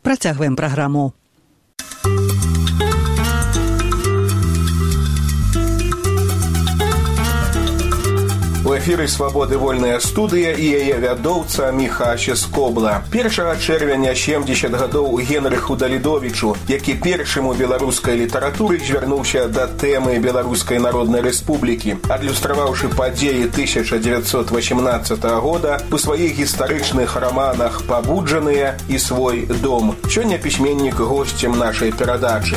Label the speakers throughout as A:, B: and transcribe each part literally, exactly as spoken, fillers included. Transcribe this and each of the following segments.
A: Працягваем праграму.
B: У эфіры «Свабоды вольная студыя» і яе вядоўца Міхася Скобла. першага чэрвеня сямдзесят гадоў Генрыху Далідовічу, які першым у беларускай літаратуры звярнуўся да тэмы Беларускай Народнай Рэспублікі, адлюстраваўшы падзеі тысяча дзевяцьсот васямнаццатага года у сваіх гістарычных раманах «Пабуджаныя» і «Свой дом». Сёння пісьменнік госцем нашай перадачы.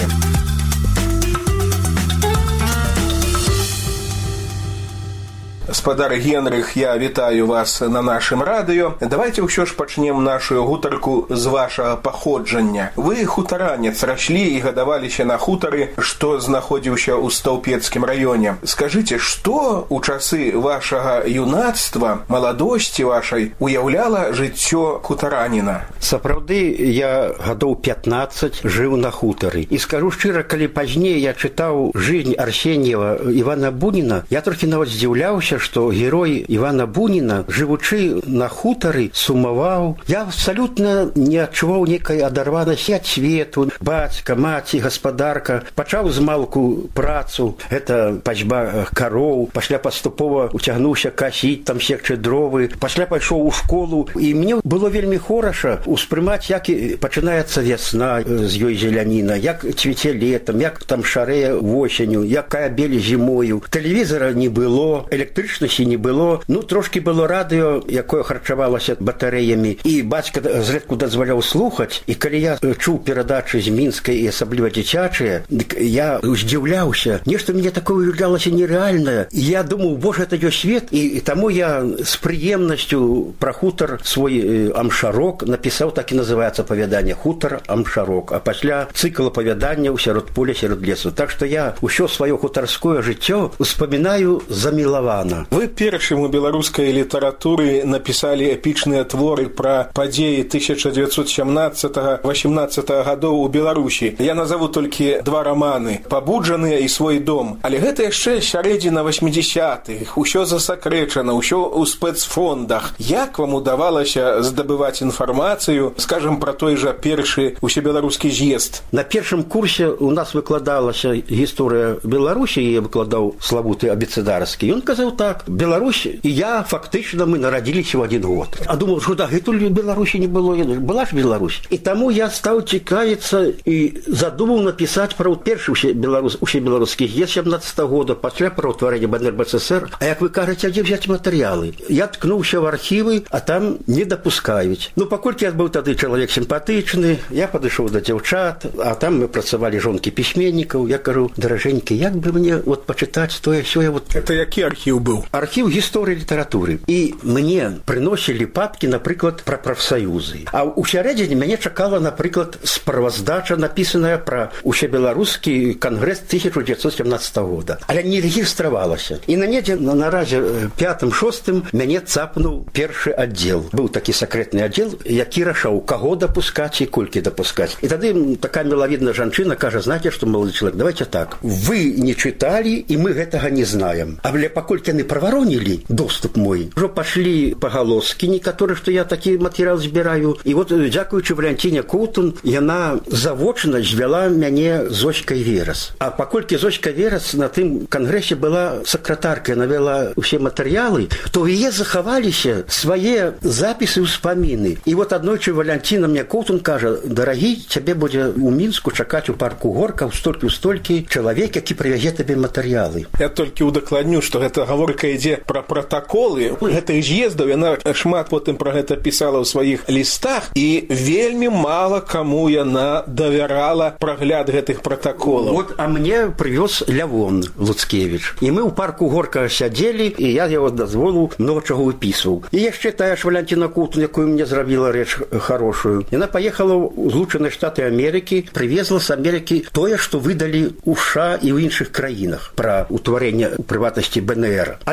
B: Гаспадар Генрых, я вітаю вас на нашым радыё. Давайте ўсё ж пачнем нашу гутарку з вашага паходжання. Вы хутаранец, раслі і гадаваліся на хутары, што знаходзіўся ў Стаўпецкім раёне. Скажыце, што ў часы вашага юнацтва, маладосці вашай, уяўляла жыццё хутараніна?
C: Сапраўды, я гадоў пятнаццаць жыў на хутары. І скажу шчыра, калі пазней я чытаў «Жизнь Арсеньева» Івана Буніна, я трохі нават здзіўляўся, што герой Івана Буніна, жывучы на хутары, сумаваў. Я абсалютна не адчуваў нейкай адарванасці ад свету. Бацька, маці, гаспадарка. Пачаў змалку працу, гэта пасьба кароў, пасля паступова уцягнуўся касіць, там секчы дровы, пасля пайшоў у школу, і мне было вельмі хораша успрымаць, як пачынаецца вясна, з ёй зеляніна, як цвіце летам, як там шарэе восенню, якая белі зімою. Тэлевізара не было, электрычнасці не было, ну трошки было радыё, якое харчавалася батарэямі, і бацька зрэдку дазваляў слухаць, і калі я чуў перадачы з Мінскай і асабліва дзіцячыя, дык я здзіўляўся, нешта мне такое уяўлялася нерэальнае, і я думаў, боже, это ёсць свет, і, і таму я з прыемнасцю пра хутар свой э, амшарок напісаў, так і называецца апавяданне «Хутар амшарок», а пасля цыкл апавяданняў «Сярод поля, сярод лесу». Так што я ўсё сваё хутарское жыццё успамінаю замілавана.
B: Вы першым у беларускай літаратуры напісалі эпічныя творы пра падзеі тысяча дзевяцьсот сямнаццатага васямнаццатага гадоў у Беларусі. Я назову толькі два раманы «Пабуджаныя» і «Свой дом». Але гэта яшчэ сярэдзіна васьмідзясятых, усё засакрэчана, усё ў спецфондах. Як вам удавалася здабываць інфармацыю, скажем, пра той жа першы усебеларускі з'езд?
C: На першым курсе у нас выкладалася гісторыя Беларусі, я выкладаў Славуты Абецэдарскі. Ён казаў так: Беларусь і я, фактычна, мы нарадзіліся ў адзін год. А думаў, што дагэтуль Беларусі не было, была ж Беларусь. І таму я стаў цікавіцца і задумаў напісаць пра першы усебеларускі з'езд сямнаццатага года, пасля пра ўтварэнне БНР БССР. А як вы кажаце, дзе взяць матэрыялы? Я ткнуўся в архівы, а там не дапускаюць. Ну, паколькі я быў тады чалавек сімпатычны, я падышоў да дзяўчат, а там мы працавалі жонкі пісьменнікаў. Я кажу: даражэнькі, як бы мне вот пачытаць тое сёе вот.
B: Это які архіў быў?
C: Архіў гісторыі літаратуры. І мне прыносілі папкі, напрыклад, пра прафсаюзы. А ў сярэдзіне мяне чакала, напрыклад, справаздача, напісаная пра усебеларускі кангрэс тысяча дзевяцьсот сямнаццатага года. Але не рэгістравалася. І на недзе на наразе пятым-шостым мяне цапнуў першы аддзел. Быў такі сакрэтны аддзел, які рашаў, каго дапускаць і колькі дапускаць. І тады такая мілавідная жанчына кажа: знаце што, малады чалавек, давайте так. Вы не чыталі, і мы гэтага не знаем. Але паколькі яны праваронілі доступ мой, ўжо пашлі пагалоскі некаторы, што я такі матэрыял збіраю. І вот, дзякуючы Валянціне Коўтун, яна завочна звяла мяне з Зоськай Верас. А паколькі Зоська Верас на тым кангрэсе была сакратаркай, навела ўсе матэрыялы, то ў яе захаваліся свае запісы, ўспаміны. І вот аднойчы Валянціна мне Коўтун кажа: дарагі, цябе будзе ў Мінску чакаць у парку Горка ў столькі-столькі чалавек, які прывязе табе матэрыялы.
B: Я толькі удакладню, што гэта гаворка ідзе пра пратаколы гэтых з'ездаў. Яна шмат потым пра гэта пісала ў сваіх лістах, і вельмі мала каму яна давярала прагляд гэтых пратаколаў.
C: Вот, а мне прывёз Лявон Луцкевіч. І мы ў парку Горка сядзелі, і я яго дазволу многа чаго выпісваў. І яшчэ тая ж Валянціна Коўтун, якую мне зрабіла рэч хорошую. Яна паехала ў Злучаныя Штаты Амерыкі, прывезла з Амерыкі тое, што выдалі ў США і ў іншых краінах пра ўтварэнне прыватнасці БНР. Але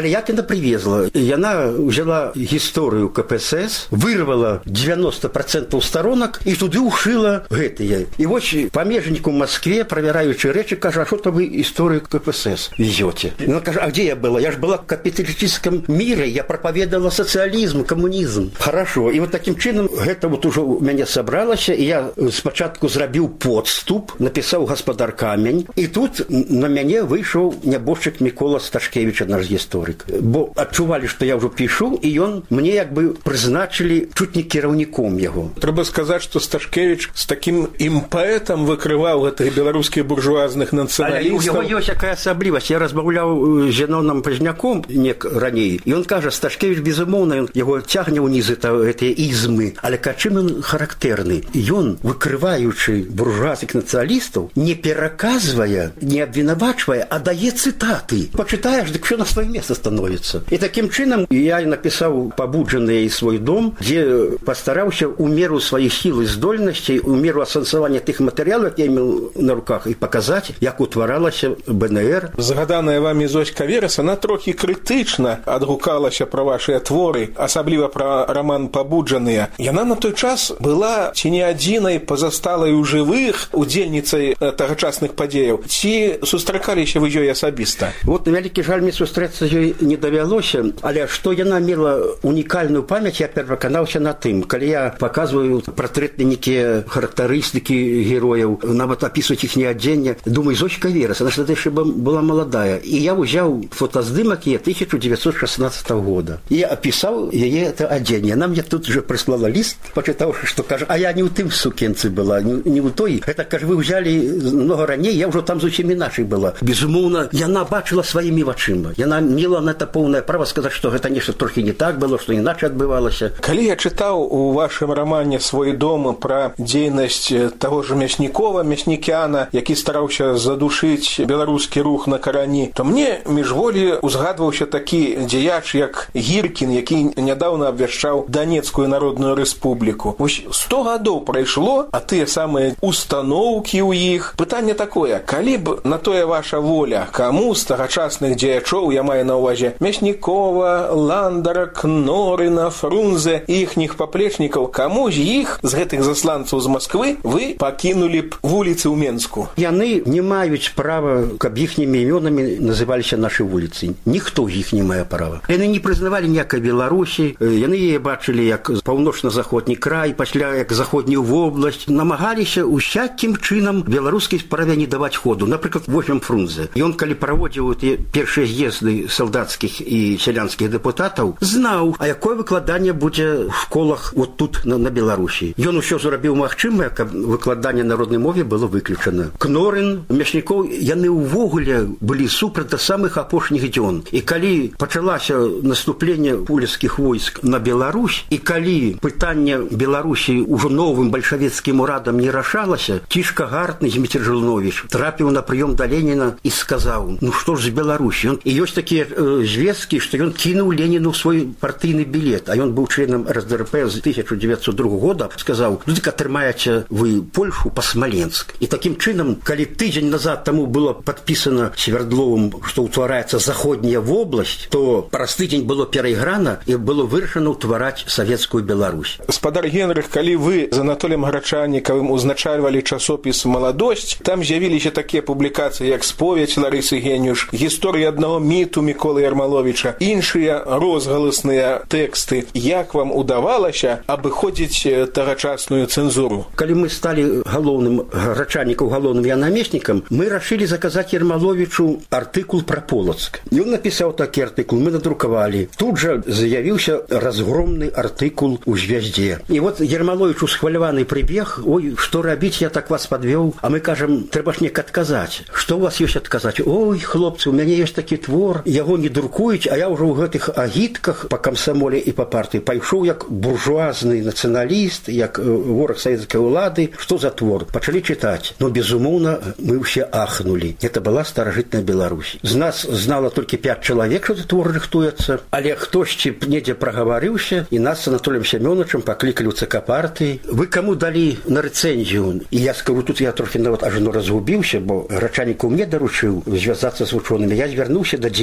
C: Але як яна привезла? Яна взяла гісторыю ка пэ эс эс, вырвала девяносто процентов сторонок і туды ўшыла гэтыя. І вось памежніку в Москве, правяраючы рэчы, кажа, а што то вы историю ка пэ эс эс везете? Она кажа, а где я была? Я ж была в капиталистическом мире, я проповедовала социализм, коммунизм. Хорошо. И вот таким чином гэта вот уже у мяне сабралася, і я спачатку зрабіў подступ, написал «Господар камень», и тут на мяне выйшаў нябожчык Мікола Сташкевич, наш гісторык. Бо адчувалі, што я ўжо пішу, і ён мне як бы прызначылі чуть не кіраўніком яго.
B: Трэба сказаць, што Сташкевич з такім імпэтам выкрываў гэтых беларускіх буржуазных нацыяналістаў.
C: Але ў яго ёсць якая асаблівасць. Я размаўляў з Зеноном Пазняком нек раней, і ён кажа, Сташкевич, безумоўна, яго цягне ўніз гэтыя ізмы, але чым ён характэрны? Ён, выкрываючы буржуазных нацыяналістаў, не пераказвае, не абвінавачвае, а дае цытаты. Пачытаеш, дык що на сваё месца становіцца. І такім чынам я напісаў «Пабуджаны свой дом», дзе пастараўся у меру сваіх сіл і здольнасцей, у меру асэнсавання тых матэрыялаў, які я меў на руках, і паказаць, як утваралася бэ эн эр.
B: Згаданая вамі Зоська Верас, она трохі крытычна адгукалася пра вашыя творы, асабліва пра раман «Пабуджаныя». Яна на той час была ці не адзінай пазасталай у жывых удзельніцай тагачасных падзеяў, ці сустракаліся вы ёй асабіста?
C: Вот, на вялікі жаль, мне сустрэцца з ёй не давялося, але што яна мела унікальную памяць, я пераканаўся на тым, калі я паказваю партрэтныя нейкія характарыстыкі герояў, нават апісваць іх неадзенне, думаю, Зоська Верас, она ж тады яшчэ была маладая, і я ўзяў фотаздымак яе тысяча девятьсот шестнадцатого года і апісаў яе это адзенне. Она мне тут же прыслала ліст, пачытаўшы, што кажа, а я не ў тым сукенцы была, не, не ў той. Гэта, кажа, вы ўзялі много раней, я ўжо там зусім іначай была. Безумоўна, яна бачыла сваімі вачыма. Яна мела на это поўнае права сказаць, што гэта нешта трохі не так было, што іначай адбывалася.
B: Калі я чытаў у вашым рамане «Свой дом» пра дзейнасць таго ж Мяснікова, Мяснікяна, які стараўся задушыць беларускі рух на карані, то мне міжволі узгадваўся такі дзеяч, як Гіркін, які нядаўна абвяшчаў Данецкую народную рэспубліку. Вось сто гадоў прайшло, а тыя самыя установкі ў іх. Пытанне такое, калі б на тое ваша воля, каму з тагачасных дзеячоў, я маю на ўвазе Мяснікова, Ландара, Кнорына, Фрунзе і іхніх паплечнікаў, каму з іх, з гэтых засланцаў з Масквы, вы пакінулі б вуліцы ў Менску?
C: Яны не маюць права, каб іхнімі імёнамі называліся нашы вуліцы. Ніхто з іх не мае права. Яны не прызнавалі ніякай Беларусі, яны яе бачылі як паўночна-заходні край, пасля як заходнюю вобласць, намагаліся усякім чынам беларускай справе не даваць ходу. Напрыклад, возьмем Фрунзе. Ён, калі праводзіў тыя першыя з'езды салдацкіх і сялянскіх дэпутатаў, знаў, а якое выкладанне будзе в школах вот тут, на, на Беларусі. Ён усё зрабіў магчымае, каб выкладанне народнай мове было выключана. Кнорын, Мяснікоў, яны ўвогуле былі супраць да самых апошніх дзён. І калі пачалася наступленне польскіх войск на Беларусь, і калі пытанне Беларусі ўжо новым бальшавіцкім урадам не рашалася, Цішка Гартны Зміцер-Жылновіч трапіў на прыём да Леніна і сказаў, ну што ж з Беларусі? І ёсць такія э, звесткі, што ён кінуў Леніну свой партыйны білет, а ён быў членам эр эс дэ эр пэ з тысяча девятьсот другого года, сказаў, ну дык атрымаеце вы Польшу па Смаленск. І такім чынам, калі тыдзень назад таму было падпісана Свердловым, што ўтвараецца заходняя вобласць, то праз тыдзень было перайграна і было вырашана ўтвараць савецкую Беларусь.
B: Спадар Генрых, калі вы з Анатоліем Грачанікавым узначальвалі часопіс «Маладосць», там з'явіліся такія публікацыі, як «Споведь» Ларысы Генюш, «Гісторыя аднаго міту» Міколы Ярмаловіча, іншыя розгаласныя тэксты. Як вам удавалася абыходзіць тагачасную цэнзуру?
C: Калі мы сталі галоўным Грачанікаў галоўным я намеснікам, мы рашылі заказаць Ярмаловічу артыкул пра Полацк. Ён напісаў такі артыкул, мы надрукавалі. Тут жа з'явіўся разгромны артыкул у «Звязде». І вот Ярмаловіч усхваляваны прыбег, ой, што рабіць, я так вас падвёў, а мы кажам, трэба ж неяк адказаць. Што у вас ёсць адказаць? Ой, хлопцы, у мяне ёсць такі твор, яго не друкуюць, а я ўжо ў гэтых агітках па камсамоле і па партыі пайшоў як буржуазны нацыяналіст, як вораг савецкай улады. Што за твор? Пачалі чытаць. Ну, безумоўна, мы ўсе ахнулі. Это была старажытная Беларусь. З нас знала толькі пяць чалавек, што твор рыхтуецца, але хтосьці недзе прагаварыўся, і нас з Анатоліем Семёновичем паклікалі ў ЦК партыі. Вы каму далі на рэцэнзію? І я скажу, тут я трохі нават ажно разгубіўся, бо Грачанікаў мне даручыў звязацца з вучонымі. Я звярнуўся да дзевяці нашых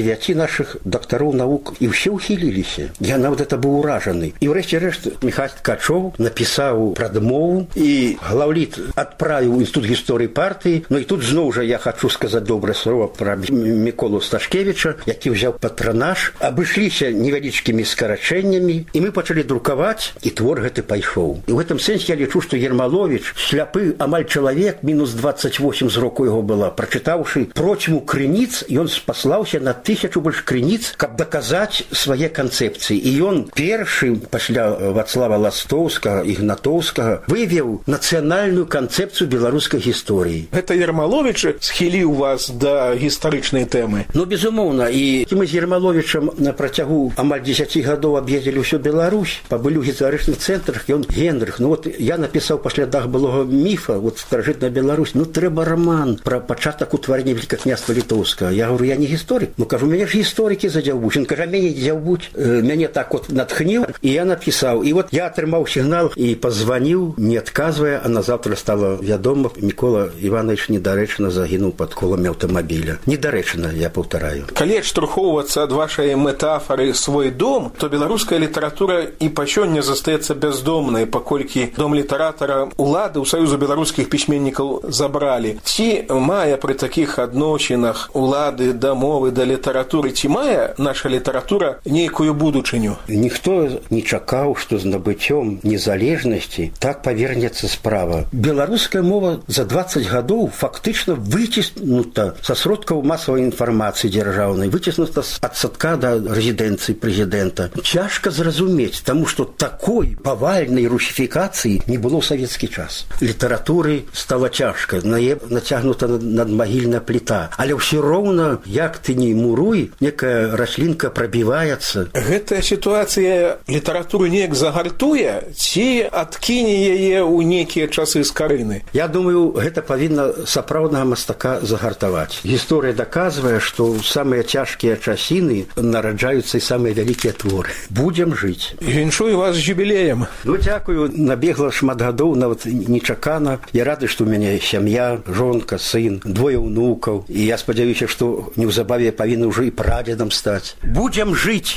C: наших дактароў навук і ўсе ўхіліліся. Я нават это быў уражаны. І ўрэшце рэшт Міхась Ткачоў напісаў прадмову, і глаўліт адправіў у інстытут гісторыі партыі. Ну і тут зноў жа я хачу сказаць добрае слова пра Міколу Сташкевіча, які ўзяў патранаж, абышліся невялічкімі скарачэннямі, і мы пачалі друкаваць, і твор гэты пайшоў. І ў гэтым сэнсе я лічу, што Ермаловіч, сляпы амаль чалавек, мінус дваццаць восем зроку яго была, прачытаўшы процьму крыніц, ён спаслаўся на тысячу больш крыніц, каб даказаць свае канцэпцыі. І ён першы, пасля Вацлава Ластоўскага, Ігнатоўскага, вывеў нацыянальную канцэпцыю беларускай гісторыі.
B: Гэта Ермаловіч схіліў вас да гістарычнай тэмы?
C: Ну, безумоўна. І мы з Ермаловічам на працягу амаль дзесяці гадоў аб'ездзілі ўсю Беларусь, пабылі ў гістарычных цэнтрах. Ён Генрых. Ну, вот я напісаў па слядах былога міфа, вот старажытная Беларусь. Ну, трэба роман пра пачатак утварэння Вялікага княства Літоўскага. Я говорю, я не гісторык. Ну, кажу, мяне ж гісторыкі задзяўбуць. Ён кажа, мяне дзяўбуць. Э, мяне так вот натхніў, і я напісаў. І вот я атрымаў сігнал і пазваніў, не адказвае, а назаўтра стала вядома, Мікола Іванович недарэчна загінуў пад коламі аўтамабіля. Недарэчна, я паўтараю.
B: Калі адштурхоўвацца ад вашай метафары свой дом, то беларуская літаратура і па сёння застаецца бяздомнай, паколькі дом літаратара улады ў Саюзу беларускіх пісьменнікаў забралі. Ці мае пры такіх адносінах улады да мовы, да літаратуры, ці мае наша літаратура нейкую будучыню?
C: Ніхто не чакаў, што з набыццём незалежнасці так павернецца справа. Беларуская мова за дваццаць гадоў фактычна выціснута са сродкаў масавай інфармацыі дзяржаўнай, выціснута ад садка да рэзідэнцыі прэзідэнта. Цяжка зразумець, таму што такой павальнай русіфікацыі не было ў савецкі час. Літаратуры стала цяжка, на яе нацягнута надмагільная пліта, але ўсё роўна, як ты не муруй, некая раслінка прабіваецца.
B: Гэтая сітуацыя літаратуру неяк загартуе, ці адкіне яе ў нейкія часы скарыны?
C: Я думаю, гэта павінна сапраўднага мастака загартаваць. Гісторыя даказвае, што ў самыя цяжкія часіны нараджаюцца і самыя вялікія творы. Будзем жыць.
B: Віншую вас з юбілеем.
C: Ну, дзякую. Набегла шмат гадоў, нават нечакана. Я рады, што ў мяне сям'я, жонка, сын, двое ўнукаў. І я спадзяюся, што неўзабаве павінны ўжо і прадзедам стаць. Будзем жыць!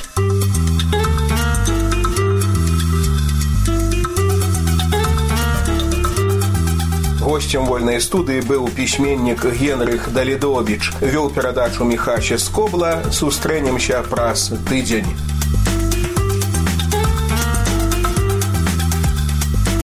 B: Гостем вольнай студыі быў пісьменнік Генрых Далідовіч. Вёў перадачу Міхась Скобла. Сустрэнемся праз тыдзень.